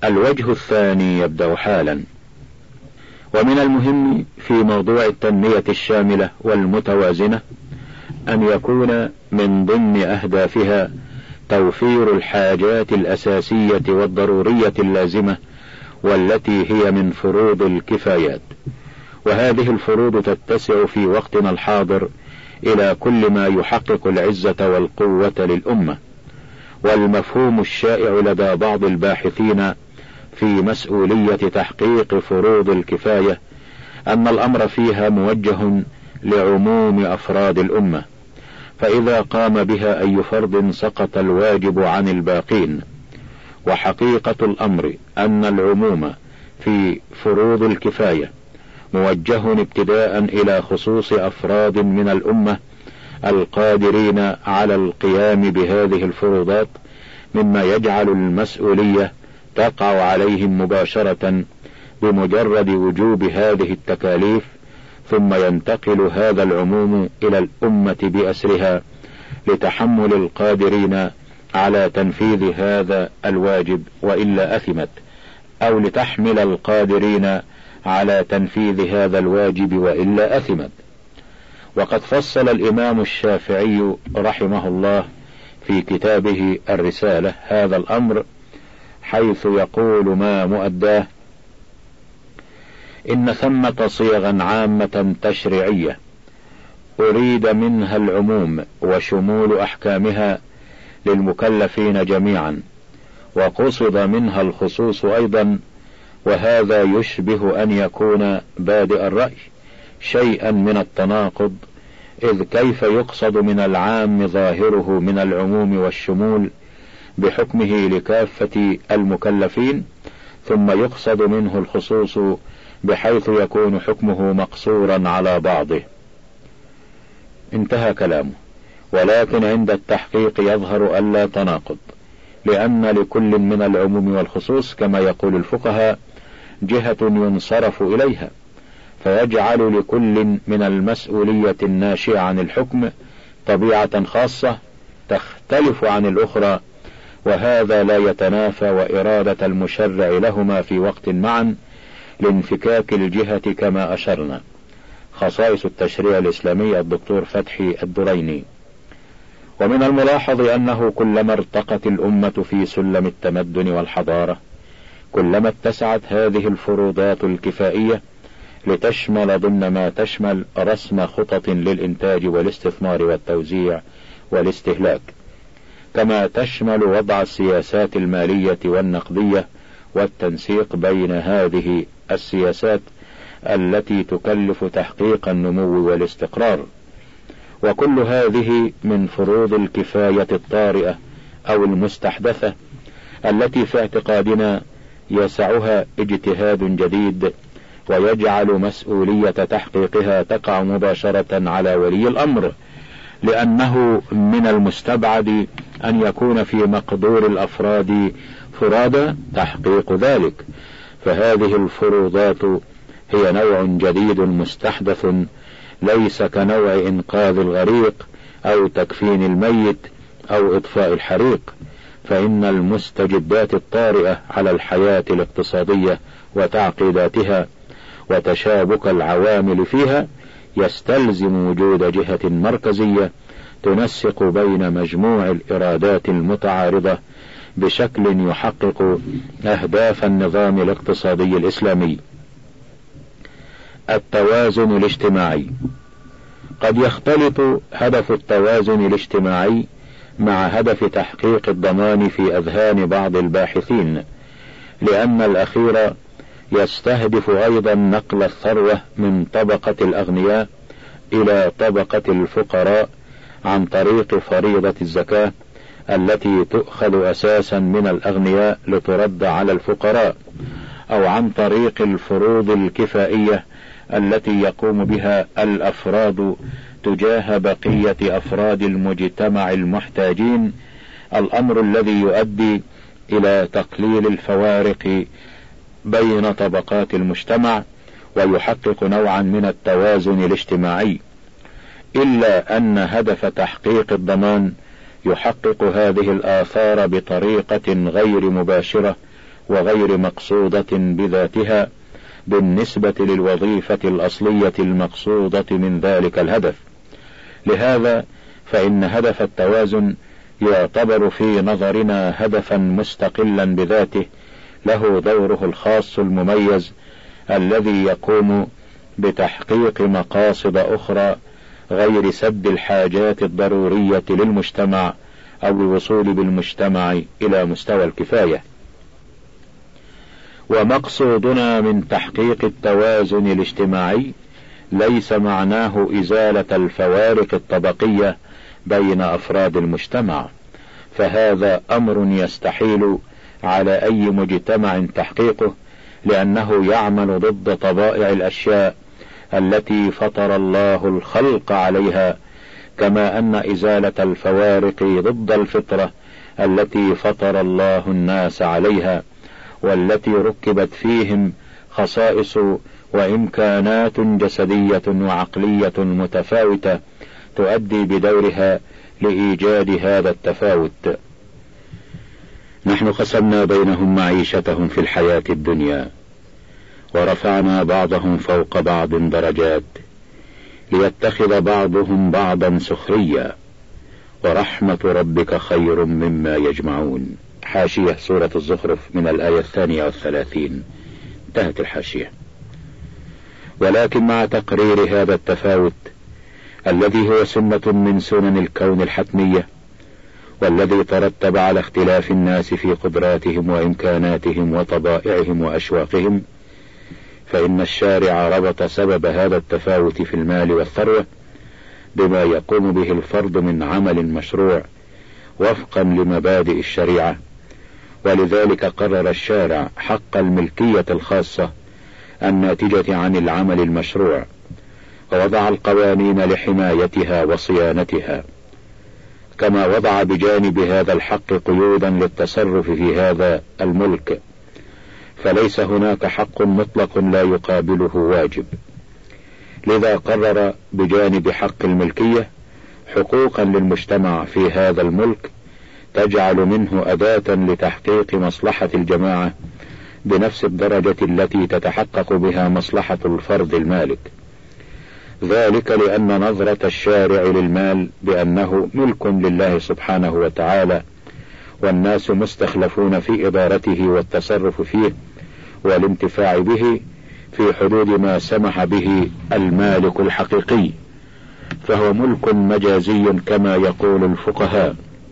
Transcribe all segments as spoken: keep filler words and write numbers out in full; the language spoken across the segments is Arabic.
الوجه الثاني يبدأ حالا. ومن المهم في موضوع التنمية الشاملة والمتوازنة أن يكون من ضمن أهدافها توفير الحاجات الأساسية والضرورية اللازمة، والتي هي من فروض الكفايات. وهذه الفروض تتسع في وقتنا الحاضر إلى كل ما يحقق العزة والقوة للأمة. والمفهوم الشائع لدى بعض الباحثين في مسؤولية تحقيق فروض الكفاية أن الأمر فيها موجه لعموم أفراد الأمة، فإذا قام بها أي فرد سقط الواجب عن الباقين. وحقيقة الأمر أن العموم في فروض الكفاية موجه ابتداء إلى خصوص أفراد من الأمة القادرين على القيام بهذه الفروضات، مما يجعل المسؤولية تقع عليهم مباشرة بمجرد وجوب هذه التكاليف، ثم ينتقل هذا العموم إلى الأمة بأسرها لتحمل القادرين على تنفيذ هذا الواجب وإلا أثمت، أو لتحمل القادرين على تنفيذ هذا الواجب وإلا أثمت. وقد فصل الإمام الشافعي رحمه الله في كتابه الرسالة هذا الأمر، حيث يقول ما مؤداه: إن ثمة صيغا عامة تشريعية أريد منها العموم وشمول أحكامها للمكلفين جميعا، وقصد منها الخصوص أيضا، وهذا يشبه أن يكون بادئ الرأي شيئا من التناقض، إذ كيف يقصد من العام ظاهره من العموم والشمول بحكمه لكافة المكلفين، ثم يقصد منه الخصوص بحيث يكون حكمه مقصورا على بعضه. انتهى كلامه. ولكن عند التحقيق يظهر ألا تناقض، لأن لكل من العموم والخصوص كما يقول الفقهاء جهة ينصرف إليها، فيجعل لكل من المسؤولية الناشئة عن الحكم طبيعة خاصة تختلف عن الأخرى، وهذا لا يتنافى وإرادة المشرع لهما في وقت معا لانفكاك الجهة كما أشرنا. خصائص التشريع الإسلامي الدكتور فتحي الدريني. ومن الملاحظ أنه كلما ارتقت الأمة في سلم التمدن والحضارة كلما اتسعت هذه الفروضات الكفائية لتشمل ضمن ما تشمل رسم خطط للإنتاج والاستثمار والتوزيع والاستهلاك، كما تشمل وضع السياسات المالية والنقدية والتنسيق بين هذه السياسات التي تكلف تحقيق النمو والاستقرار. وكل هذه من فروض الكفاية الطارئة أو المستحدثة التي في اعتقادنا يسعها اجتهاد جديد ويجعل مسؤولية تحقيقها تقع مباشرة على ولي الأمر، لأنه من المستبعد أن يكون في مقدور الأفراد فرادى تحقيق ذلك. فهذه الفروضات هي نوع جديد مستحدث، ليس كنوع إنقاذ الغريق أو تكفين الميت أو إطفاء الحريق، فإن المستجدات الطارئة على الحياة الاقتصادية وتعقيداتها وتشابك العوامل فيها يستلزم وجود جهة مركزية تنسق بين مجموع الإرادات المتعارضة بشكل يحقق أهداف النظام الاقتصادي الإسلامي. التوازن الاجتماعي. قد يختلط هدف التوازن الاجتماعي مع هدف تحقيق الضمان في أذهان بعض الباحثين، لأن الأخير يستهدف أيضا نقل الثروة من طبقة الأغنياء إلى طبقة الفقراء عن طريق فريضة الزكاة التي تؤخذ أساسا من الأغنياء لترد على الفقراء، أو عن طريق الفروض الكفائية التي يقوم بها الأفراد تجاه بقية أفراد المجتمع المحتاجين، الأمر الذي يؤدي إلى تقليل الفوارق بين طبقات المجتمع ويحقق نوعا من التوازن الاجتماعي. إلا أن هدف تحقيق الضمان يحقق هذه الآثار بطريقة غير مباشرة وغير مقصودة بذاتها بالنسبة للوظيفة الأصلية المقصودة من ذلك الهدف. لهذا فإن هدف التوازن يعتبر في نظرنا هدفا مستقلا بذاته له دوره الخاص المميز الذي يقوم بتحقيق مقاصد أخرى غير سد الحاجات الضرورية للمجتمع أو الوصول بالمجتمع إلى مستوى الكفاية. ومقصودنا من تحقيق التوازن الاجتماعي ليس معناه إزالة الفوارق الطبقية بين أفراد المجتمع، فهذا أمر يستحيل على أي مجتمع تحقيقه، لأنه يعمل ضد طبائع الأشياء التي فطر الله الخلق عليها، كما أن إزالة الفوارق ضد الفطرة التي فطر الله الناس عليها، والتي ركبت فيهم خصائص وإمكانات جسدية وعقلية متفاوتة تؤدي بدورها لإيجاد هذا التفاوت. نحن قسمنا بينهم معيشتهم في الحياة الدنيا، ورفعنا بعضهم فوق بعض درجات ليتخذ بعضهم بعضا سخريا، ورحمة ربك خير مما يجمعون. حاشية سورة الزخرف من الآية الثانية والثلاثين. انتهت الحاشية. ولكن مع تقرير هذا التفاوت الذي هو سنة من سنن الكون الحتمية، والذي ترتب على اختلاف الناس في قدراتهم وإمكاناتهم وطبائعهم وأشواقهم، فإن الشارع ربط سبب هذا التفاوت في المال والثروة بما يقوم به الفرد من عمل مشروع وفقا لمبادئ الشريعة. ولذلك قرر الشارع حق الملكية الخاصة الناتجة عن العمل المشروع، ووضع القوانين لحمايتها وصيانتها، كما وضع بجانب هذا الحق قيودا للتصرف في هذا الملك، فليس هناك حق مطلق لا يقابله واجب. لذا قرر بجانب حق الملكية حقوقا للمجتمع في هذا الملك تجعل منه أداة لتحقيق مصلحة الجماعة بنفس الدرجة التي تتحقق بها مصلحة الفرد المالك. ذلك لأن نظرة الشارع للمال بأنه ملك لله سبحانه وتعالى، والناس مستخلفون في إدارته والتصرف فيه والانتفاع به في حدود ما سمح به المالك الحقيقي، فهو ملك مجازي كما يقول الفقهاء،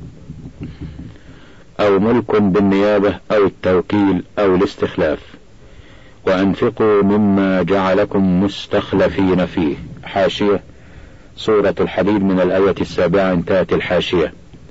أو ملك بالنيابة أو التوكيل أو الاستخلاف. وأنفقوا مما جعلكم مستخلفين فيه. حاشية سورة الحديد من الآية السابعة. انتهت الحاشية.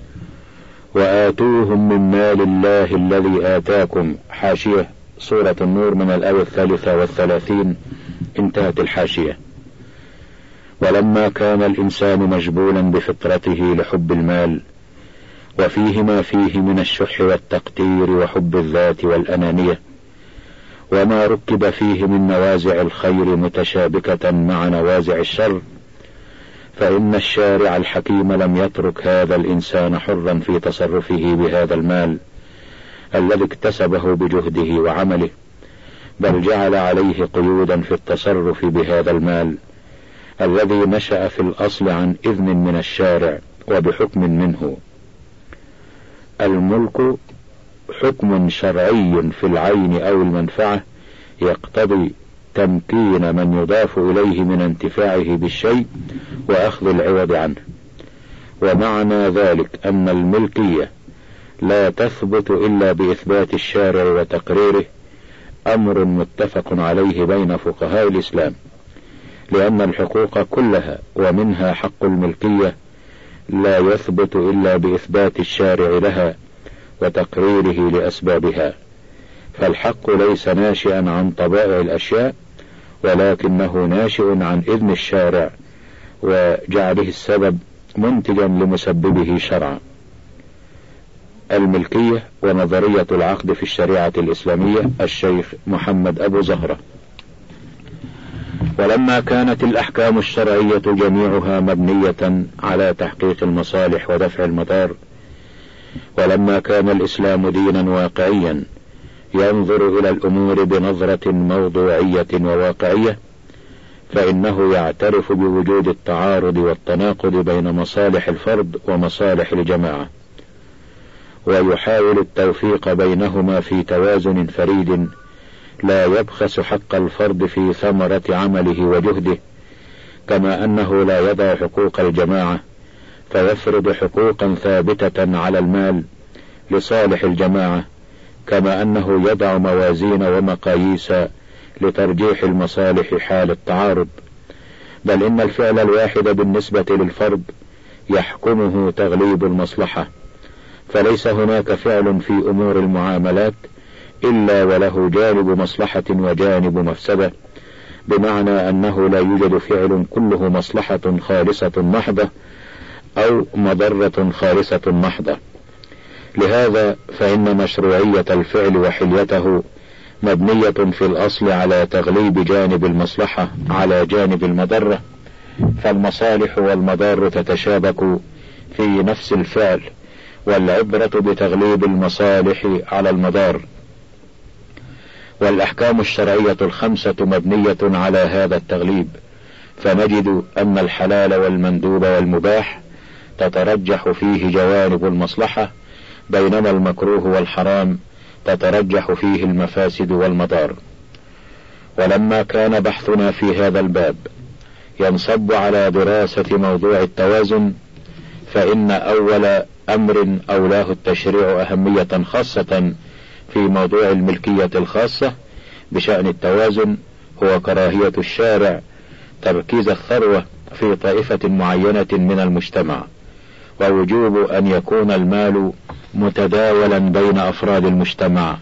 وآتوهم من مال الله الذي آتاكم. حاشية سورة النور من الآية الثالثة والثلاثين. انتهت الحاشية. ولما كان الإنسان مجبولا بفطرته لحب المال، وفيه ما فيه من الشح والتقتير وحب الذات والأنانية، وما ركب فيه من نوازع الخير متشابكة مع نوازع الشر، فإن الشارع الحكيم لم يترك هذا الإنسان حرا في تصرفه بهذا المال الذي اكتسبه بجهده وعمله، بل جعل عليه قيودا في التصرف بهذا المال الذي نشأ في الأصل عن إذن من الشارع وبحكم منه. الملك حكم شرعي في العين أو المنفعة يقتضي تمكين من يضاف إليه من انتفاعه بالشيء وأخذ العوض عنه. ومعنى ذلك أن الملكية لا تثبت إلا بإثبات الشارع وتقريره، أمر متفق عليه بين فقهاء الإسلام، لأن الحقوق كلها ومنها حق الملكية لا يثبت إلا بإثبات الشارع لها وتقريره لأسبابها. فالحق ليس ناشئا عن طبائع الأشياء، ولكنه ناشئ عن إذن الشارع وجعله السبب منتجا لمسببه شرعا. الملكية ونظرية العقد في الشريعة الإسلامية. الشيخ محمد أبو زهرة. ولما كانت الأحكام الشرعية جميعها مبنية على تحقيق المصالح ودفع المضار، ولما كان الإسلام دينا واقعيا ينظر إلى الأمور بنظرة موضوعية وواقعية، فإنه يعترف بوجود التعارض والتناقض بين مصالح الفرد ومصالح الجماعة، ويحاول التوفيق بينهما في توازن فريد لا يبخس حق الفرد في ثمرة عمله وجهده، كما أنه لا يضع حقوق الجماعة فيفرض حقوقا ثابتة على المال لصالح الجماعة، كما أنه يضع موازين ومقاييس لترجيح المصالح حال التعارض، بل إن الفعل الواحد بالنسبة للفرد يحكمه تغليب المصلحة، فليس هناك فعل في أمور المعاملات إلا وله جانب مصلحة وجانب مفسدة، بمعنى أنه لا يوجد فعل كله مصلحة خالصة محضة أو مضرة خالصة محضة. لهذا فإن مشروعية الفعل وحليته مبنية في الأصل على تغليب جانب المصلحة على جانب المضرة، فالمصالح والمضار تتشابك في نفس الفعل، والعبرة بتغليب المصالح على المضار. والأحكام الشرعية الخمسة مبنية على هذا التغليب، فنجد أن الحلال والمندوب والمباح تترجح فيه جوانب المصلحة، بينما المكروه والحرام تترجح فيه المفاسد والمضار. ولما كان بحثنا في هذا الباب ينصب على دراسة موضوع التوازن، فإن أول أمر أولاه التشريع أهمية خاصة في موضوع الملكية الخاصة بشأن التوازن هو كراهية الشارع تركيز الثروة في طائفة معينة من المجتمع، ووجوب أن يكون المال متداولا بين أفراد المجتمع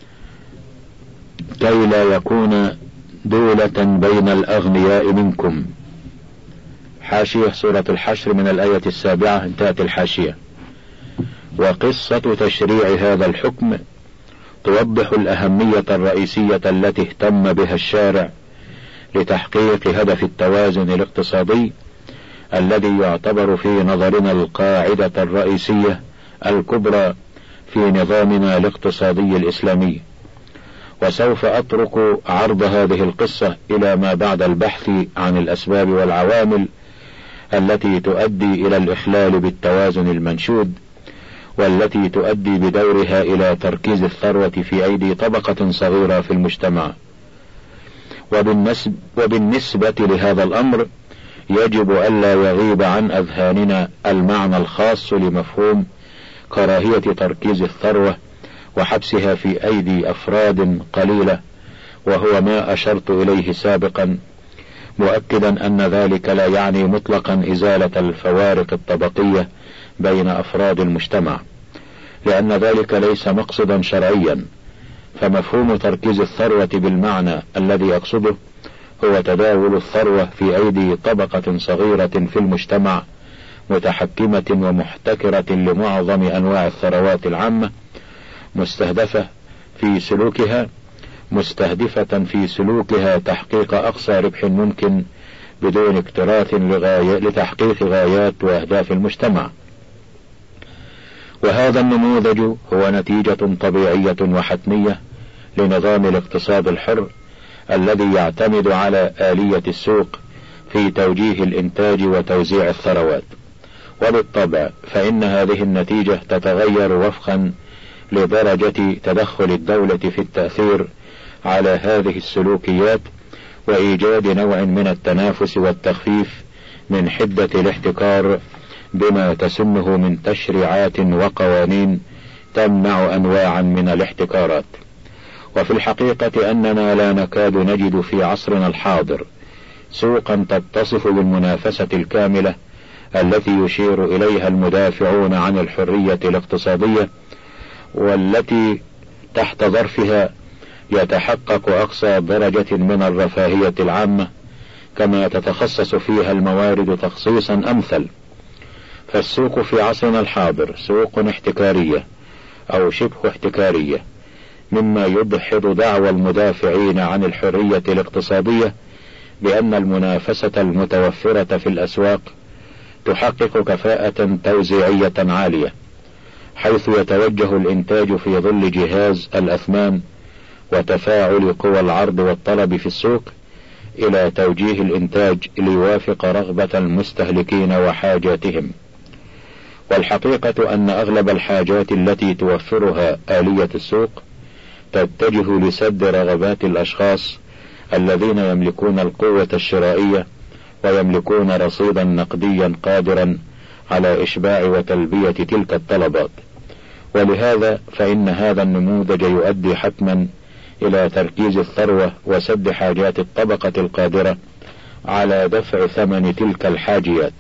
كي لا يكون دولة بين الأغنياء منكم. حاشية سورة الحشر من الآية السابعة، انتهت الحاشية. وقصة تشريع هذا الحكم توضح الأهمية الرئيسية التي اهتم بها الشارع لتحقيق هدف التوازن الاقتصادي الذي يعتبر في نظرنا القاعدة الرئيسية الكبرى في نظامنا الاقتصادي الإسلامي. وسوف أترك عرض هذه القصة إلى ما بعد البحث عن الأسباب والعوامل التي تؤدي إلى الإخلال بالتوازن المنشود، والتي تؤدي بدورها إلى تركيز الثروة في أيدي طبقة صغيرة في المجتمع. وبالنسبة, وبالنسبة لهذا الأمر يجب ألا يغيب عن أذهاننا المعنى الخاص لمفهوم كراهية تركيز الثروة وحبسها في أيدي أفراد قليلة، وهو ما أشرت إليه سابقا، مؤكدا أن ذلك لا يعني مطلقا إزالة الفوارق الطبقية بين أفراد المجتمع، لأن ذلك ليس مقصدا شرعيا. فمفهوم تركيز الثروة بالمعنى الذي أقصده هو تداول الثروة في أيدي طبقة صغيرة في المجتمع متحكمة ومحتكرة لمعظم أنواع الثروات العامة، مستهدفة في سلوكها مستهدفة في سلوكها تحقيق أقصى ربح ممكن بدون اكتراث لغاية لتحقيق غايات وأهداف المجتمع. وهذا النموذج هو نتيجة طبيعية وحتمية لنظام الاقتصاد الحر الذي يعتمد على آلية السوق في توجيه الإنتاج وتوزيع الثروات. وبالطبع فإن هذه النتيجة تتغير وفقا لدرجة تدخل الدولة في التأثير على هذه السلوكيات وإيجاد نوع من التنافس والتخفيف من حدة الاحتكار بما تسنه من تشريعات وقوانين تمنع أنواعا من الاحتكارات. وفي الحقيقة أننا لا نكاد نجد في عصرنا الحاضر سوقا تتصف بالمنافسة الكاملة التي يشير إليها المدافعون عن الحرية الاقتصادية، والتي تحت ظرفها يتحقق أقصى درجة من الرفاهية العامة، كما تتخصص فيها الموارد تخصيصا أمثل. فالسوق في عصرنا الحاضر سوق احتكارية أو شبه احتكارية، مما يدحض دعوى المدافعين عن الحرية الاقتصادية بأن المنافسة المتوفرة في الأسواق تحقق كفاءة توزيعية عالية، حيث يتوجه الإنتاج في ظل جهاز الأثمان وتفاعل قوى العرض والطلب في السوق إلى توجيه الإنتاج ليوافق رغبة المستهلكين وحاجاتهم. والحقيقة أن أغلب الحاجات التي توفرها آلية السوق تتجه لسد رغبات الأشخاص الذين يملكون القوة الشرائية ويملكون رصيدا نقديا قادرا على إشباع وتلبية تلك الطلبات. ولهذا فإن هذا النموذج يؤدي حتما إلى تركيز الثروة وسد حاجات الطبقة القادرة على دفع ثمن تلك الحاجيات.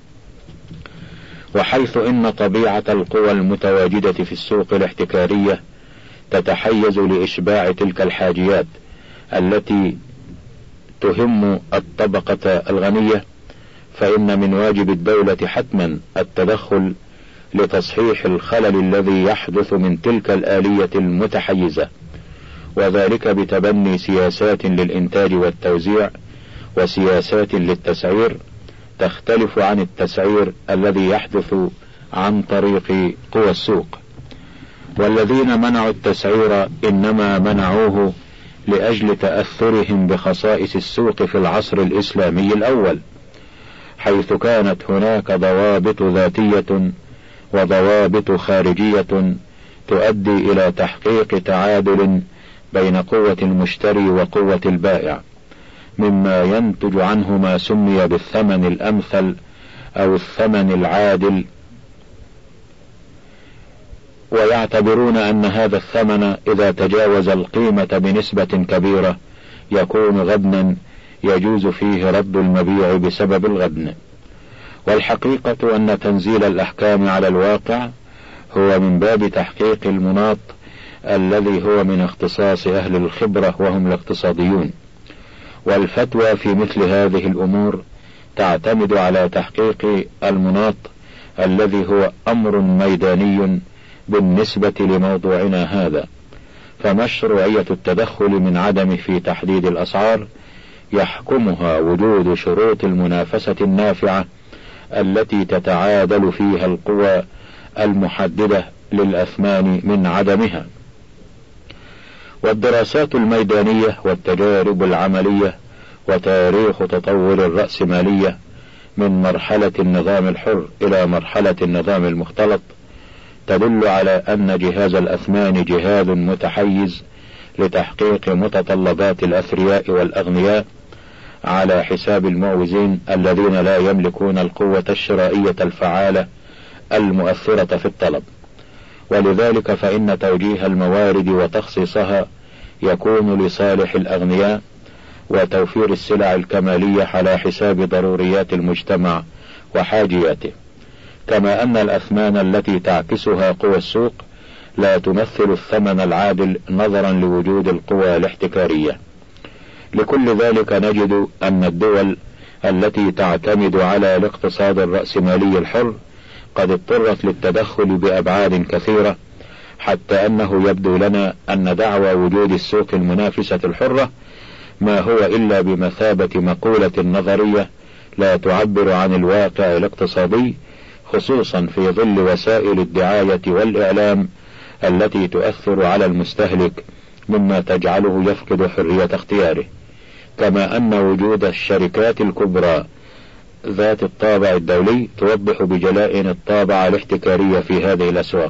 وحيث إن طبيعة القوى المتواجدة في السوق الاحتكارية تتحيز لإشباع تلك الحاجيات التي تهم الطبقة الغنية، فإن من واجب الدولة حتما التدخل لتصحيح الخلل الذي يحدث من تلك الآلية المتحيزة، وذلك بتبني سياسات للإنتاج والتوزيع وسياسات للتسعير تختلف عن التسعير الذي يحدث عن طريق قوى السوق. والذين منعوا التسعير إنما منعوه لأجل تأثرهم بخصائص السوق في العصر الإسلامي الأول، حيث كانت هناك ضوابط ذاتية وضوابط خارجية تؤدي إلى تحقيق تعادل بين قوة المشتري وقوة البائع، مما ينتج عنه ما سمي بالثمن الأمثل أو الثمن العادل. ويعتبرون أن هذا الثمن إذا تجاوز القيمة بنسبة كبيرة يكون غبنا يجوز فيه رد المبيع بسبب الغبن. والحقيقة أن تنزيل الأحكام على الواقع هو من باب تحقيق المناط الذي هو من اختصاص أهل الخبرة وهم الاقتصاديون. والفتوى في مثل هذه الأمور تعتمد على تحقيق المناط الذي هو أمر ميداني بالنسبة لموضوعنا هذا. فمشروعية التدخل من عدم في تحديد الأسعار يحكمها وجود شروط المنافسة النافعة التي تتعادل فيها القوى المحددة للأثمان من عدمها. والدراسات الميدانية والتجارب العملية وتاريخ تطور الرأسمالية من مرحلة النظام الحر إلى مرحلة النظام المختلط تدل على أن جهاز الأثمان جهاز متحيز لتحقيق متطلبات الأثرياء والأغنياء على حساب المعوزين الذين لا يملكون القوة الشرائية الفعالة المؤثرة في الطلب. ولذلك فإن توجيه الموارد وتخصيصها يكون لصالح الأغنياء وتوفير السلع الكمالية على حساب ضروريات المجتمع وحاجياته، كما أن الأثمان التي تعكسها قوى السوق لا تمثل الثمن العادل نظرا لوجود القوى الاحتكارية. لكل ذلك نجد أن الدول التي تعتمد على الاقتصاد الرأسمالي الحر قد اضطرت للتدخل بأبعاد كثيرة، حتى أنه يبدو لنا أن دعوى وجود السوق المنافسة الحرة ما هو إلا بمثابة مقولة نظرية لا تعبر عن الواقع الاقتصادي، خصوصا في ظل وسائل الدعاية والإعلام التي تؤثر على المستهلك مما تجعله يفقد حرية اختياره، كما أن وجود الشركات الكبرى ذات الطابع الدولي توضح بجلاء الطابع الاحتكاري في هذه الأسواق.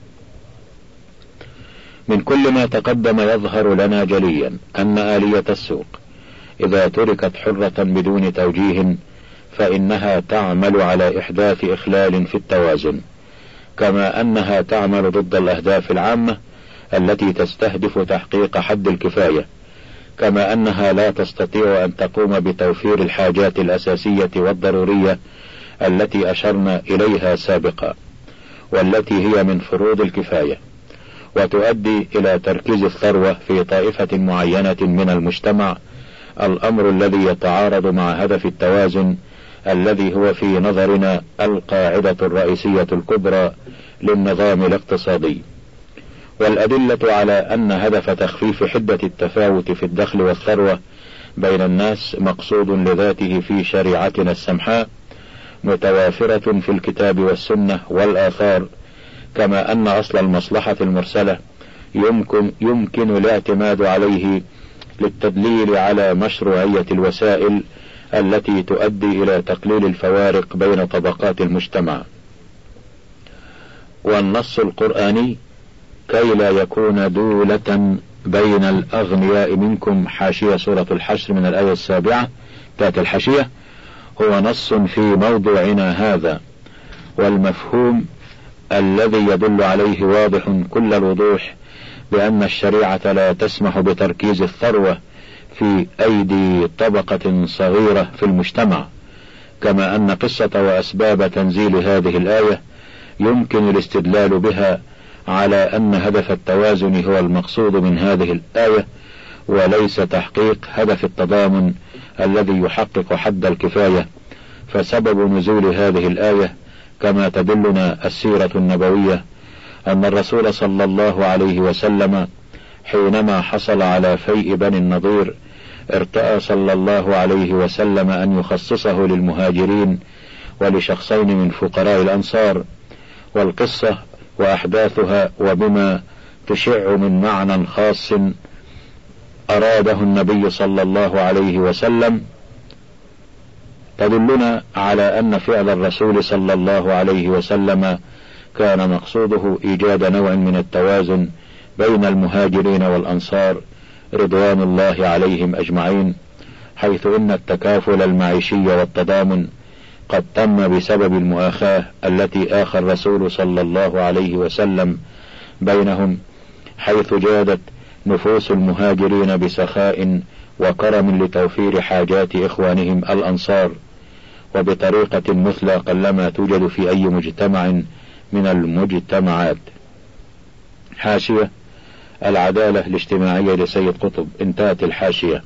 من كل ما تقدم يظهر لنا جليا أن آلية السوق إذا تركت حرة بدون توجيه فإنها تعمل على إحداث إخلال في التوازن، كما أنها تعمل ضد الأهداف العامة التي تستهدف تحقيق حد الكفاية، كما أنها لا تستطيع أن تقوم بتوفير الحاجات الأساسية والضرورية التي أشرنا إليها سابقا، والتي هي من فروض الكفاية، وتؤدي إلى تركيز الثروة في طائفة معينة من المجتمع، الأمر الذي يتعارض مع هدف التوازن الذي هو في نظرنا القاعدة الرئيسية الكبرى للنظام الاقتصادي. والأدلة على أن هدف تخفيف حدة التفاوت في الدخل والثروة بين الناس مقصود لذاته في شريعتنا السمحاء متوافرة في الكتاب والسنة والآثار، كما أن أصل المصلحة المرسلة يمكن, يمكن الاعتماد عليه للتدليل على مشروعية الوسائل التي تؤدي إلى تقليل الفوارق بين طبقات المجتمع. والنص القرآني كي لا يكون دولة بين الأغنياء منكم، حاشية سورة الحشر من الآية السابعة تأتي الحاشية، هو نص في موضوعنا هذا، والمفهوم الذي يدل عليه واضح كل الوضوح بأن الشريعة لا تسمح بتركيز الثروة في أيدي طبقة صغيرة في المجتمع، كما أن قصة وأسباب تنزيل هذه الآية يمكن الاستدلال بها على أن هدف التوازن هو المقصود من هذه الآية، وليس تحقيق هدف التضامن الذي يحقق حد الكفاية. فسبب نزول هذه الآية كما تدلنا السيرة النبوية أن الرسول صلى الله عليه وسلم حينما حصل على فيء بني النضير ارتأى صلى الله عليه وسلم أن يخصصه للمهاجرين ولشخصين من فقراء الأنصار. والقصة وأحداثها وبما تشع من معنى خاص أراده النبي صلى الله عليه وسلم تدلنا على أن فعل الرسول صلى الله عليه وسلم كان مقصوده إيجاد نوع من التوازن بين المهاجرين والأنصار رضوان الله عليهم أجمعين، حيث إن التكافل المعيشي والتضامن قد تم بسبب المؤاخاة التي آخى الرسول صلى الله عليه وسلم بينهم، حيث جادت نفوس المهاجرين بسخاء وكرم لتوفير حاجات إخوانهم الأنصار، وبطريقة مثلى قلما توجد في أي مجتمع من المجتمعات. حاشية العدالة الاجتماعية لسيد قطب، انتهت الحاشية.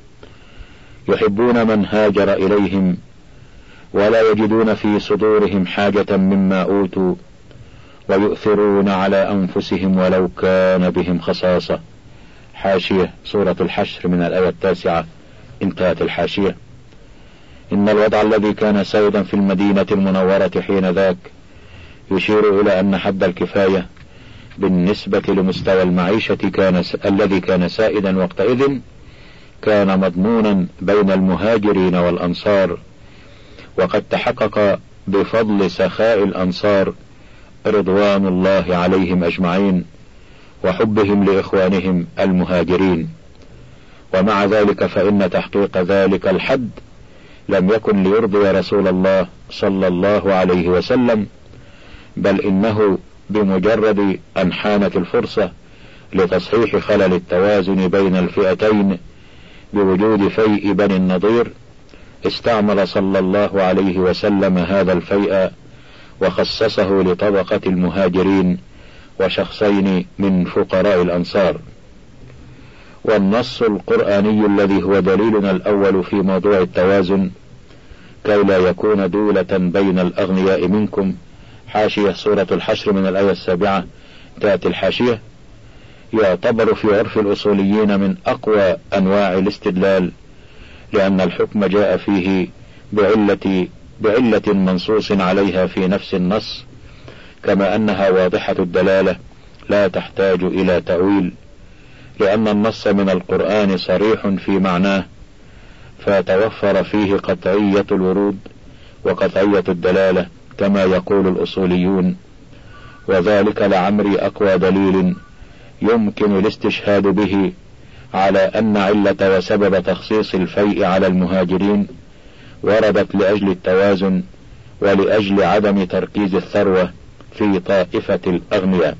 يحبون من هاجر إليهم ولا يجدون في صدورهم حاجة مما أوتوا ويؤثرون على أنفسهم ولو كان بهم خصاصة. حاشية سورة الحشر من الآية التاسعة، انتهت الحاشية. إن الوضع الذي كان سائدا في المدينة المنورة حين ذاك يشير إلى أن حد الكفاية بالنسبة لمستوى المعيشة كان س... الذي كان سائدا وقتئذ كان مضمونا بين المهاجرين والأنصار، وقد تحقق بفضل سخاء الأنصار رضوان الله عليهم أجمعين وحبهم لإخوانهم المهاجرين. ومع ذلك فإن تحقيق ذلك الحد لم يكن ليرضي رسول الله صلى الله عليه وسلم، بل إنه بمجرد أن حانت الفرصة لتصحيح خلل التوازن بين الفئتين بوجود فيء بني النضير استعمل صلى الله عليه وسلم هذا الفيء وخصصه لطبقة المهاجرين وشخصين من فقراء الأنصار. والنص القرآني الذي هو دليلنا الأول في موضوع التوازن كي لا يكون دولة بين الأغنياء منكم، حاشية سورة الحشر من الآية السابعة تأتي الحاشية، يعتبر في عرف الأصوليين من أقوى أنواع الاستدلال، لأن الحكم جاء فيه بعلة, بعلة منصوص عليها في نفس النص، كما أنها واضحة الدلالة لا تحتاج إلى تأويل، لأن النص من القرآن صريح في معناه، فتوفر فيه قطعية الورود وقطعية الدلالة كما يقول الأصوليون، وذلك لعمري أقوى دليل يمكن الاستشهاد به على أن علة وسبب تخصيص الفيء على المهاجرين وردت لأجل التوازن ولأجل عدم تركيز الثروة في طائفة الأغنياء.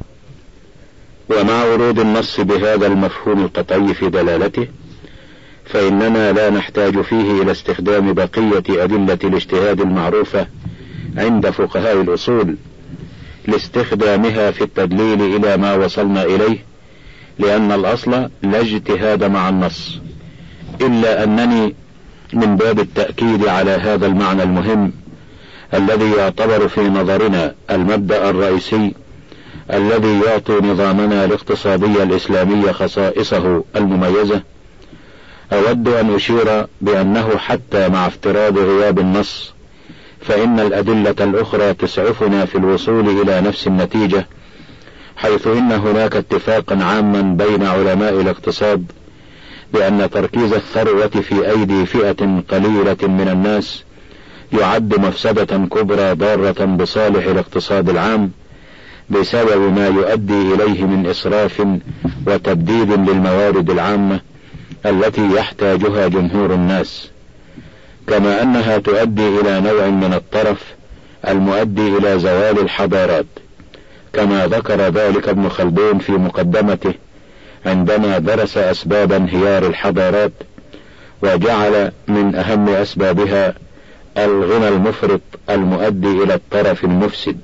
ومع ورود النص بهذا المفهوم القطعي في دلالته فإننا لا نحتاج فيه إلى استخدام بقية أدلة الاجتهاد المعروفة عند فقهاء الأصول لاستخدامها في التدليل إلى ما وصلنا إليه، لأن الأصل لا اجتهاد مع النص، إلا أنني من باب التأكيد على هذا المعنى المهم الذي يعتبر في نظرنا المبدأ الرئيسي الذي يعطي نظامنا الاقتصادي الإسلامي خصائصه المميزة، أود أن أشير بأنه حتى مع افتراض غياب النص فإن الأدلة الأخرى تسعفنا في الوصول إلى نفس النتيجة، حيث إن هناك اتفاقا عاما بين علماء الاقتصاد بأن تركيز الثروة في أيدي فئة قليلة من الناس يعد مفسدة كبرى ضارة بصالح الاقتصاد العام، بسبب ما يؤدي إليه من إسراف وتبديد للموارد العامة التي يحتاجها جمهور الناس، كما أنها تؤدي إلى نوع من الطرف المؤدي إلى زوال الحضارات، كما ذكر ذلك ابن خلدون في مقدمته عندما درس أسباب انهيار الحضارات، وجعل من أهم أسبابها الغنى المفرط المؤدي إلى الطرف المفسد.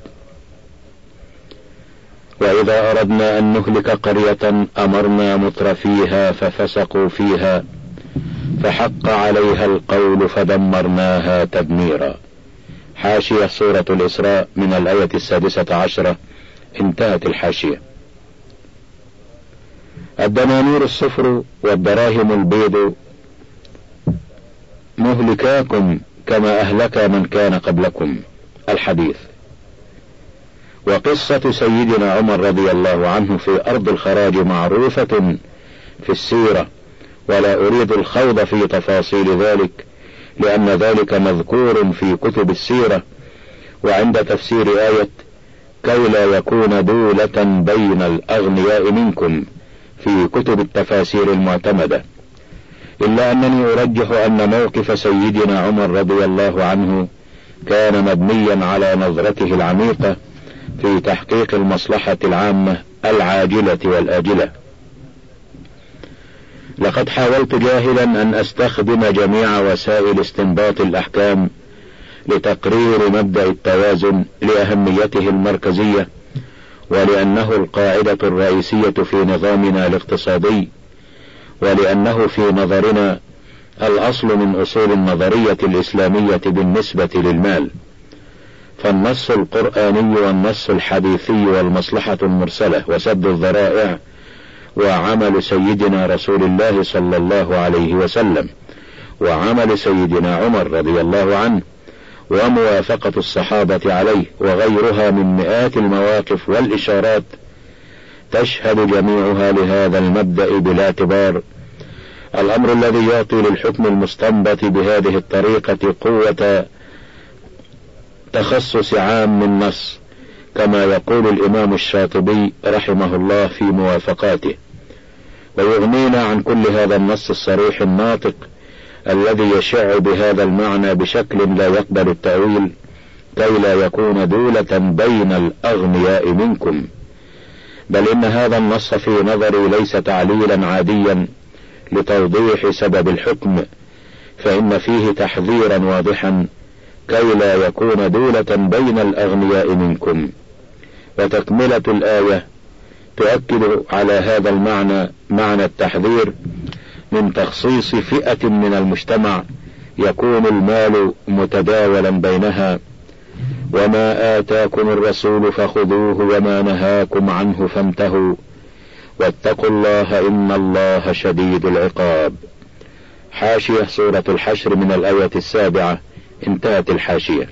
وإذا أردنا أن نهلك قرية أمرنا مترفيها ففسقوا فيها فحق عليها القول فدمرناها تدميرا. حاشية سورة الإسراء من الآية السادسة عشرة. انتهت الحاشية. الدنانير الصفر والدراهم البيض مهلكاكم كما أهلك من كان قبلكم. الحديث. وقصة سيدنا عمر رضي الله عنه في أرض الخراج معروفة في السيرة، ولا أريد الخوض في تفاصيل ذلك لأن ذلك مذكور في كتب السيرة وعند تفسير آية كي لا يكون دولة بين الأغنياء منكم في كتب التفاسير المعتمدة، إلا أنني أرجح أن موقف سيدنا عمر رضي الله عنه كان مبنيا على نظرته العميقة في تحقيق المصلحة العامة العاجلة والآجلة. لقد حاولت جاهلا أن أستخدم جميع وسائل استنباط الأحكام لتقرير مبدأ التوازن لأهميته المركزية، ولأنه القاعدة الرئيسية في نظامنا الاقتصادي، ولأنه في نظرنا الأصل من أصول النظرية الإسلامية بالنسبة للمال. فالنص القرآني والنص الحديثي والمصلحة المرسلة وسد الذرائع وعمل سيدنا رسول الله صلى الله عليه وسلم وعمل سيدنا عمر رضي الله عنه وموافقة الصحابة عليه وغيرها من مئات المواقف والإشارات تشهد جميعها لهذا المبدأ بلا اعتبار. الأمر الذي يعطي للحكم المستنبط بهذه الطريقة قوة تخصص عام النص، كما يقول الإمام الشاطبي رحمه الله في موافقاته، ويغنينا عن كل هذا النص الصريح الناطق الذي يشع بهذا المعنى بشكل لا يقبل التأويل كي لا يكون دولة بين الأغنياء منكم، بل إن هذا النص في نظري ليس تعليلا عاديا لتوضيح سبب الحكم، فإن فيه تحذيرا واضحا كي لا يكون دولة بين الأغنياء منكم. وتكملة الآية تؤكد على هذا المعنى، معنى التحذير من تخصيص فئة من المجتمع يكون المال متداولا بينها. وما آتاكم الرسول فخذوه وما نهاكم عنه فانتهوا واتقوا الله إن الله شديد العقاب. حاشية سورة الحشر من الآية السابعة. انتهت الحاشية.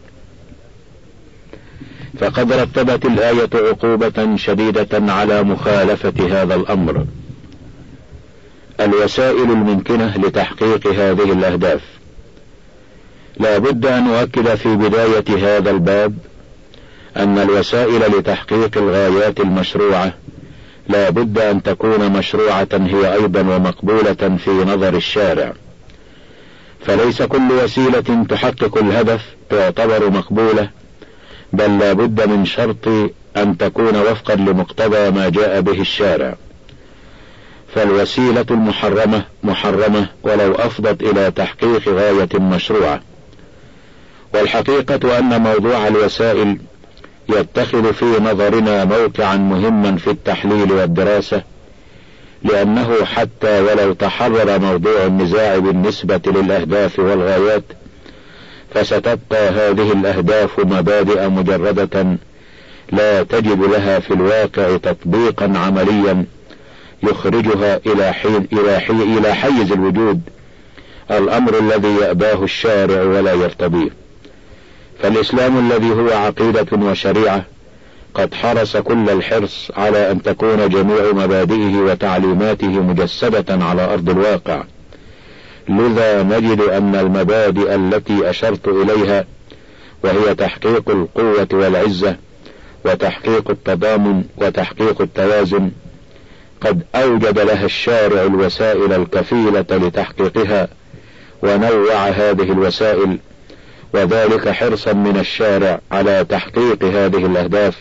فقد رتبت الآية عقوبة شديدة على مخالفة هذا الأمر. الوسائل الممكنة لتحقيق هذه الأهداف. لا بد أن أؤكد في بداية هذا الباب أن الوسائل لتحقيق الغايات المشروعة لا بد أن تكون مشروعة هي أيضا ومقبولة في نظر الشارع، فليس كل وسيلة تحقق الهدف تعتبر مقبولة، بل لا بد من شرط أن تكون وفقا لمقتضى ما جاء به الشارع. فالوسيلة المحرمة محرمة ولو أفضت إلى تحقيق غاية مشروعة. والحقيقة أن موضوع الوسائل يتخذ في نظرنا موقعا مهما في التحليل والدراسة، لأنه حتى ولو تحرر موضوع النزاع بالنسبة للأهداف والغايات فستبقى هذه الأهداف مبادئ مجردة لا تجد لها في الواقع تطبيقا عمليا يخرجها إلى حين إلى حي إلى حيز الوجود، الأمر الذي يأباه الشارع ولا يرتضيه. فالإسلام الذي هو عقيدة وشريعة قد حرص كل الحرص على أن تكون جميع مبادئه وتعليماته مجسدة على أرض الواقع، لذا نجد أن المبادئ التي أشرت إليها، وهي تحقيق القوة والعزة وتحقيق التضامن وتحقيق التوازن، قد أوجد لها الشارع الوسائل الكفيلة لتحقيقها، ونوع هذه الوسائل، وذلك حرصا من الشارع على تحقيق هذه الأهداف،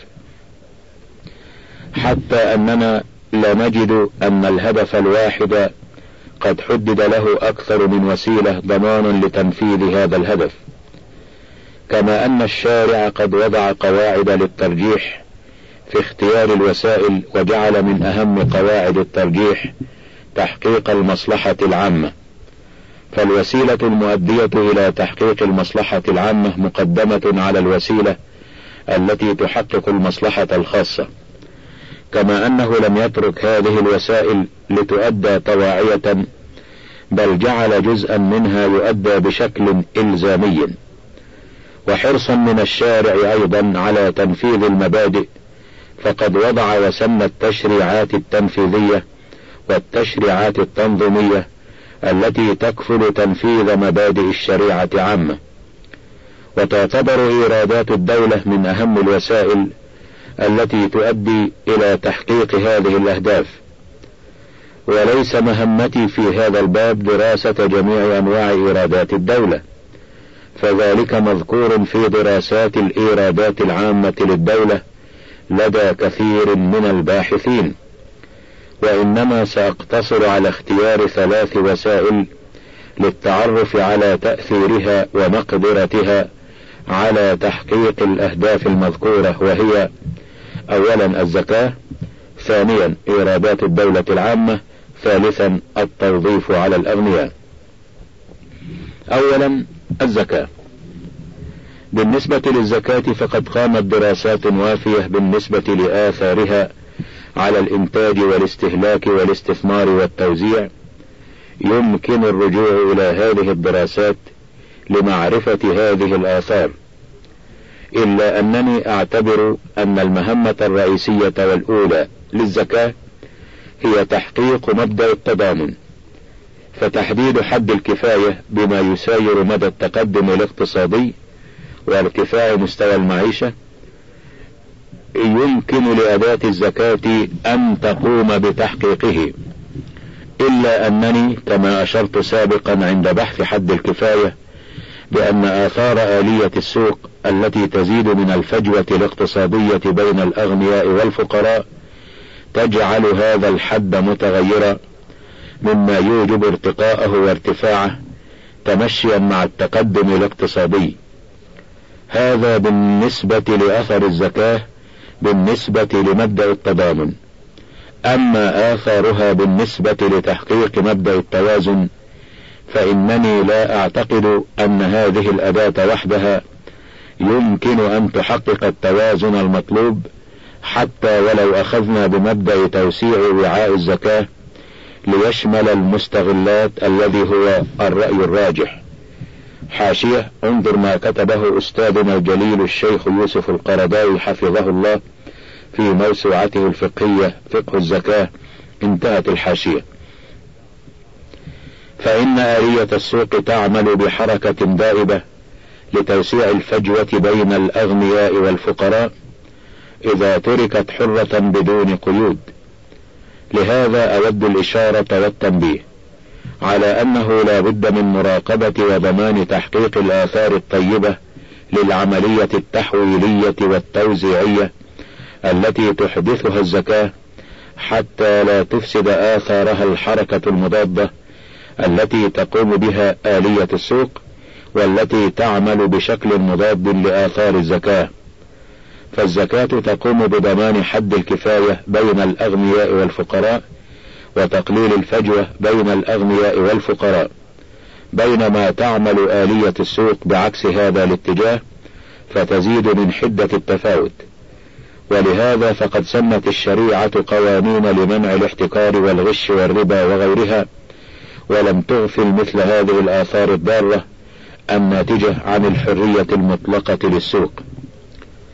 حتى أننا لا نجد أن الهدف الواحد قد حدد له أكثر من وسيلة ضمانا لتنفيذ هذا الهدف، كما أن الشارع قد وضع قواعد للترجيح في اختيار الوسائل، وجعل من أهم قواعد الترجيح تحقيق المصلحة العامة، فالوسيلة المؤدية إلى تحقيق المصلحة العامة مقدمة على الوسيلة التي تحقق المصلحة الخاصة، كما أنه لم يترك هذه الوسائل لتؤدى طواعية، بل جعل جزءا منها يؤدى بشكل إلزامي. وحرصا من الشارع أيضا على تنفيذ المبادئ، فقد وضع وسمى التشريعات التنفيذية والتشريعات التنظيمية التي تكفل تنفيذ مبادئ الشريعة عامة، وتعتبر إيرادات الدولة من أهم الوسائل التي تؤدي إلى تحقيق هذه الأهداف. وليس مهمتي في هذا الباب دراسة جميع أنواع إيرادات الدولة، فذلك مذكور في دراسات الإيرادات العامة للدولة لدى كثير من الباحثين، وإنما سأقتصر على اختيار ثلاث وسائل للتعرف على تأثيرها ومقدرتها على تحقيق الأهداف المذكورة، وهي: أولا الزكاة، ثانيا إيرادات الدولة العامة، ثالثا التوظيف على الأغنياء. أولا الزكاة. بالنسبة للزكاة فقد قامت دراسات وافية بالنسبة لآثارها على الإنتاج والاستهلاك والاستثمار والتوزيع، يمكن الرجوع إلى هذه الدراسات لمعرفة هذه الآثار، إلا أنني أعتبر أن المهمة الرئيسية والأولى للزكاة هي تحقيق مبدأ التضامن، فتحديد حد الكفاية بما يساير مدى التقدم الاقتصادي وارتفاع مستوى المعيشة، يمكن لأداة الزكاة أن تقوم بتحقيقه، إلا أنني كما أشرت سابقا عند بحث حد الكفاية بأن آثار آلية السوق التي تزيد من الفجوة الاقتصادية بين الأغنياء والفقراء تجعل هذا الحد متغيرا، مما يوجب ارتقاءه وارتفاعه تمشيا مع التقدم الاقتصادي. هذا بالنسبة لأثر الزكاة بالنسبة لمبدأ التضامن. أما آثارها بالنسبة لتحقيق مبدأ التوازن فإنني لا أعتقد أن هذه الأداة وحدها يمكن أن تحقق التوازن المطلوب، حتى ولو أخذنا بمبدأ توسيع وعاء الزكاة ليشمل المستغلات الذي هو الرأي الراجح. حاشية: انظر ما كتبه أستاذنا الجليل الشيخ يوسف القرداوي حفظه الله في موسوعته الفقهية فقه الزكاة. انتهت الحاشية. فإن آلية السوق تعمل بحركة دائبة لتوسيع الفجوة بين الأغنياء والفقراء إذا تركت حرة بدون قيود. لهذا أود الإشارة والتنبيه على أنه لا بد من مراقبة وضمان تحقيق الآثار الطيبة للعملية التحويلية والتوزيعية التي تحدثها الزكاة، حتى لا تفسد آثارها الحركة المضادة التي تقوم بها آلية السوق، والتي تعمل بشكل مضاد لآثار الزكاة. فالزكاة تقوم بضمان حد الكفاية بين الأغنياء والفقراء وتقليل الفجوة بين الأغنياء والفقراء، بينما تعمل آلية السوق بعكس هذا الاتجاه فتزيد من حدة التفاوت. ولهذا فقد سنت الشريعة قوانين لمنع الاحتكار والغش والربا وغيرها، ولم تغفل مثل هذه الآثار الضارة الناتجة عن الحرية المطلقة للسوق.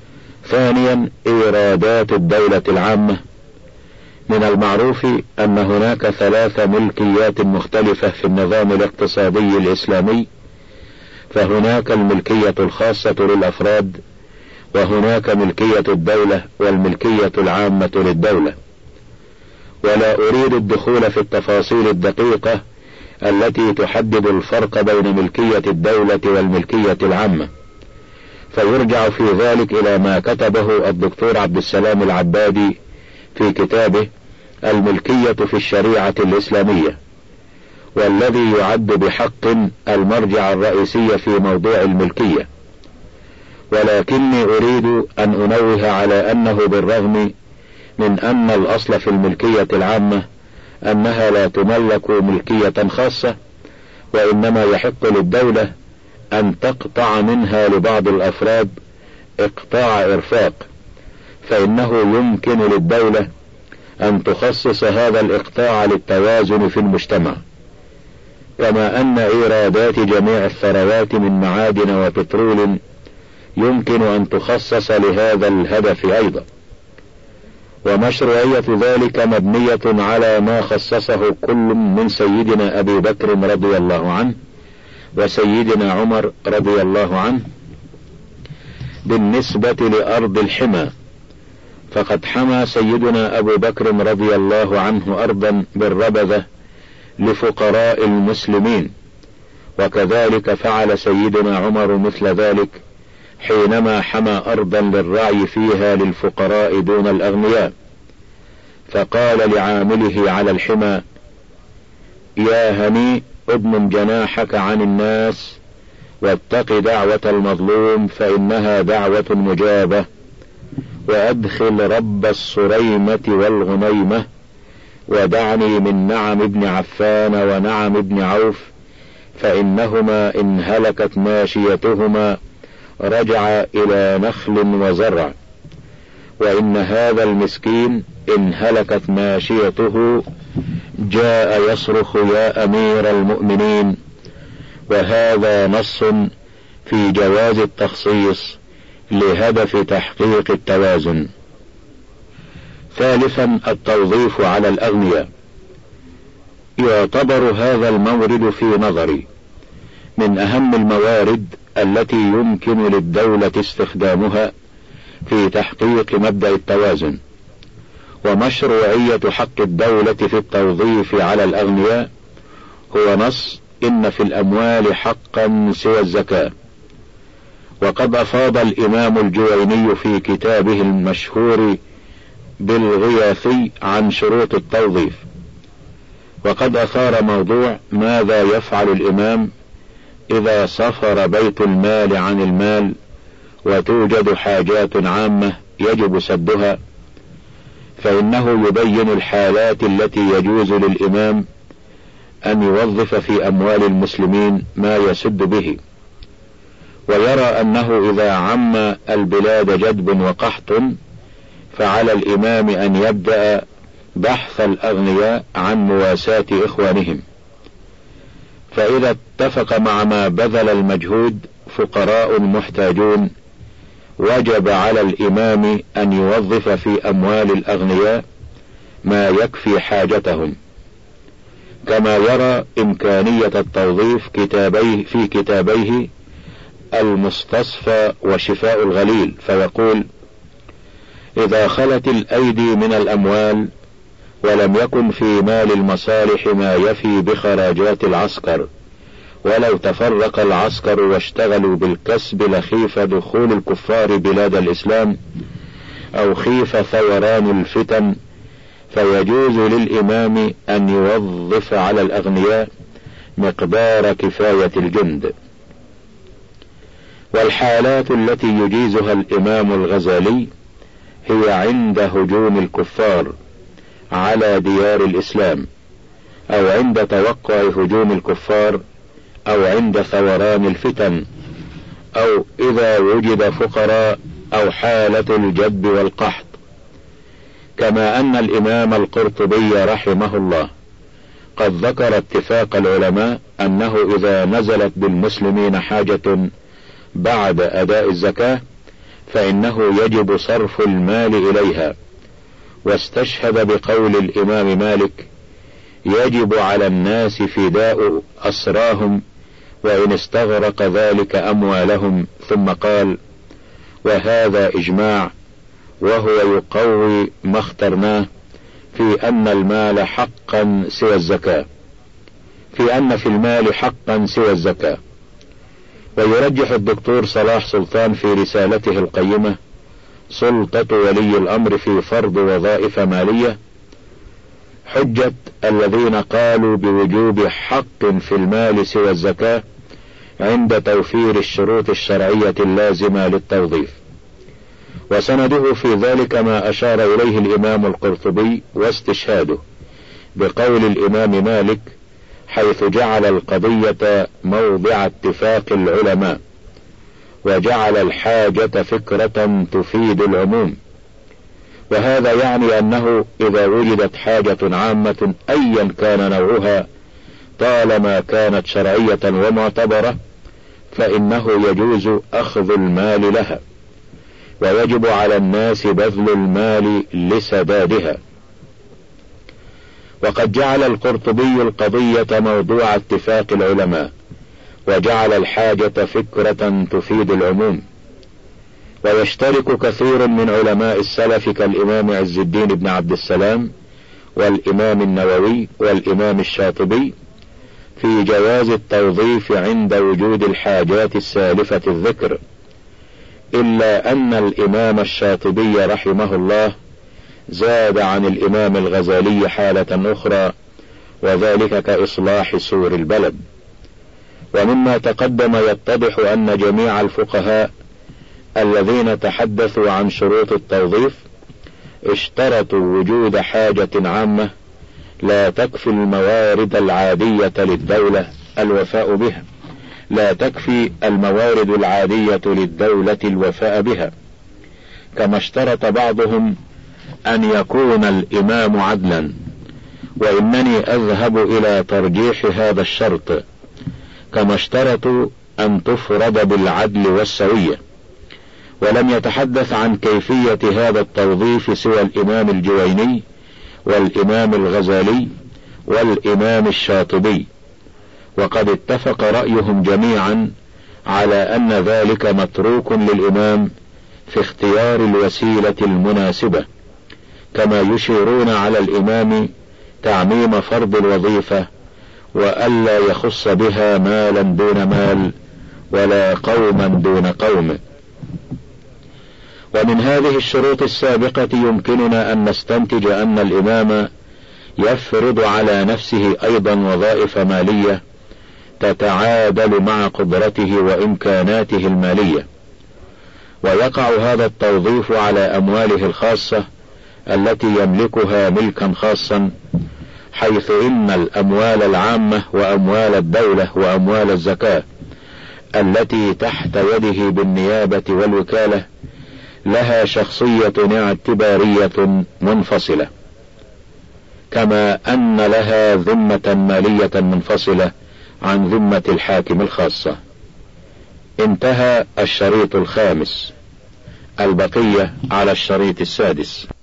ثانيا، إيرادات الدولة العامة. من المعروف أن هناك ثلاث ملكيات مختلفة في النظام الاقتصادي الإسلامي، فهناك الملكية الخاصة للأفراد، وهناك ملكية الدولة، والملكية العامة للدولة. ولا أريد الدخول في التفاصيل الدقيقة التي تحدد الفرق بين ملكية الدولة والملكية العامة، فيرجع في ذلك إلى ما كتبه الدكتور عبد السلام العبادي في كتابه الملكية في الشريعة الإسلامية، والذي يعد بحق المرجع الرئيسي في موضوع الملكية. ولكني أريد أن أنوه على أنه بالرغم من أن الأصل في الملكية العامة أنها لا تملك ملكية خاصة، وإنما يحق للدولة أن تقطع منها لبعض الأفراد إقطاع إرفاق، فإنه يمكن للدولة أن تخصص هذا الإقطاع للتوازن في المجتمع، كما أن إيرادات جميع الثروات من معادن وبترول يمكن أن تخصص لهذا الهدف أيضا. ومشروعية ذلك مبنية على ما خصصه كل من سيدنا أبي بكر رضي الله عنه وسيدنا عمر رضي الله عنه بالنسبة لأرض الحمى، فقد حمى سيدنا أبو بكر رضي الله عنه أرضا بالربذة لفقراء المسلمين، وكذلك فعل سيدنا عمر مثل ذلك حينما حمى أرضا للرعي فيها للفقراء دون الأغنياء، فقال لعامله على الحمى: يا هني اضمم جناحك عن الناس واتق دعوة المظلوم فإنها دعوة مجابة، وأدخل رب الصريمة والغنيمة، ودعني من نعم ابن عفان ونعم ابن عوف، فإنهما إن هلكت ماشيتهما رجع إلى نخل وزرع، وإن هذا المسكين إن هلكت ماشيته جاء يصرخ يا أمير المؤمنين. وهذا نص في جواز التخصيص لهدف تحقيق التوازن. ثالثا، التوظيف على الأغنياء. يعتبر هذا المورد في نظري من أهم الموارد التي يمكن للدولة استخدامها في تحقيق مبدأ التوازن، ومشروعية حق الدولة في التوظيف على الأغنياء هو نص إن في الأموال حقا سوى الزكاة. وقد أفاض الإمام الجويني في كتابه المشهور بالغياثي عن شروط التوظيف، وقد أثار موضوع ماذا يفعل الإمام إذا صفر بيت المال عن المال وتوجد حاجات عامة يجب سدها، فإنه يبين الحالات التي يجوز للإمام أن يوظف في أموال المسلمين ما يسد به، ويرى أنه إذا عم البلاد جدب وقحط فعلى الإمام أن يبدأ بحث الأغنياء عن مواساة إخوانهم، فإذا اتفق مع ما بذل المجهود فقراء محتاجون وجب على الإمام أن يوظف في أموال الأغنياء ما يكفي حاجتهم، كما يرى إمكانية التوظيف كتابيه في كتابيه المستصفى وشفاء الغليل، فيقول: إذا خلت الأيدي من الأموال ولم يكن في مال المصالح ما يفي بخراجات العسكر، ولو تفرق العسكر واشتغلوا بالكسب لخيف دخول الكفار بلاد الإسلام أو خيف ثوران الفتن، فيجوز للإمام أن يوظف على الأغنياء مقدار كفاية الجند. والحالات التي يجيزها الإمام الغزالي هي عند هجوم الكفار على ديار الإسلام، أو عند توقع هجوم الكفار، أو عند ثوران الفتن، أو إذا وجد فقراء، أو حالة الجد والقحط. كما أن الإمام القرطبي رحمه الله قد ذكر اتفاق العلماء أنه إذا نزلت بالمسلمين حاجة بعد أداء الزكاة فإنه يجب صرف المال إليها، واستشهد بقول الإمام مالك: يجب على الناس فداء أسراهم وإن استغرق ذلك أموالهم. ثم قال: وهذا إجماع، وهو يقوي ما اخترناه في أن المال حقا سوى الزكاة، في أن في المال حقا سوى الزكاة. ويرجح الدكتور صلاح سلطان في رسالته القيمة سلطة ولي الأمر في فرض وظائف مالية حجة الذين قالوا بوجوب حق في المال سوى الزكاة عند توفير الشروط الشرعية اللازمة للتوظيف. وسنده في ذلك ما أشار إليه الإمام القرطبي واستشهاده بقول الإمام مالك حيث جعل القضية موضع اتفاق العلماء، وجعل الحاجة فكرة تفيد العموم. وهذا يعني أنه إذا وجدت حاجة عامة أيا كان نوعها طالما كانت شرعية ومعتبرة فإنه يجوز أخذ المال لها، ويجب على الناس بذل المال لسدادها. وقد جعل القرطبي القضية موضوع اتفاق العلماء، وجعل الحاجة فكرة تفيد العموم. ويشترك كثير من علماء السلف كالإمام عز الدين بن عبد السلام والإمام النووي والإمام الشاطبي في جواز التوظيف عند وجود الحاجات السالفة الذكر، إلا أن الإمام الشاطبي رحمه الله زاد عن الإمام الغزالي حالة أخرى، وذلك كإصلاح سور البلد. ومما تقدم يتضح أن جميع الفقهاء الذين تحدثوا عن شروط التوظيف اشترطوا وجود حاجة عامة لا تكفي الموارد العادية للدولة الوفاء بها لا تكفي الموارد العادية للدولة الوفاء بها كما اشترط بعضهم أن يكون الإمام عدلا، وإنني أذهب إلى ترجيح هذا الشرط، كما اشترطوا أن تفرض بالعدل والسوية. ولم يتحدث عن كيفية هذا التوظيف سوى الإمام الجويني والإمام الغزالي والإمام الشاطبي، وقد اتفق رأيهم جميعا على أن ذلك متروك للإمام في اختيار الوسيلة المناسبة، كما يشيرون على الإمام تعميم فرض الوظيفة وألا يخص بها مالا دون مال ولا قوما دون قوم. ومن هذه الشروط السابقة يمكننا أن نستنتج أن الإمام يفرض على نفسه أيضا وظائف مالية تتعادل مع قدرته وإمكاناته المالية، ويقع هذا التوظيف على أمواله الخاصة التي يملكها ملكا خاصا، حيث إن الأموال العامة وأموال الدولة وأموال الزكاة التي تحت يده بالنيابة والوكالة لها شخصية اعتبارية منفصلة، كما أن لها ذمة مالية منفصلة عن ذمة الحاكم الخاصة. انتهى الشريط الخامس، البقية على الشريط السادس.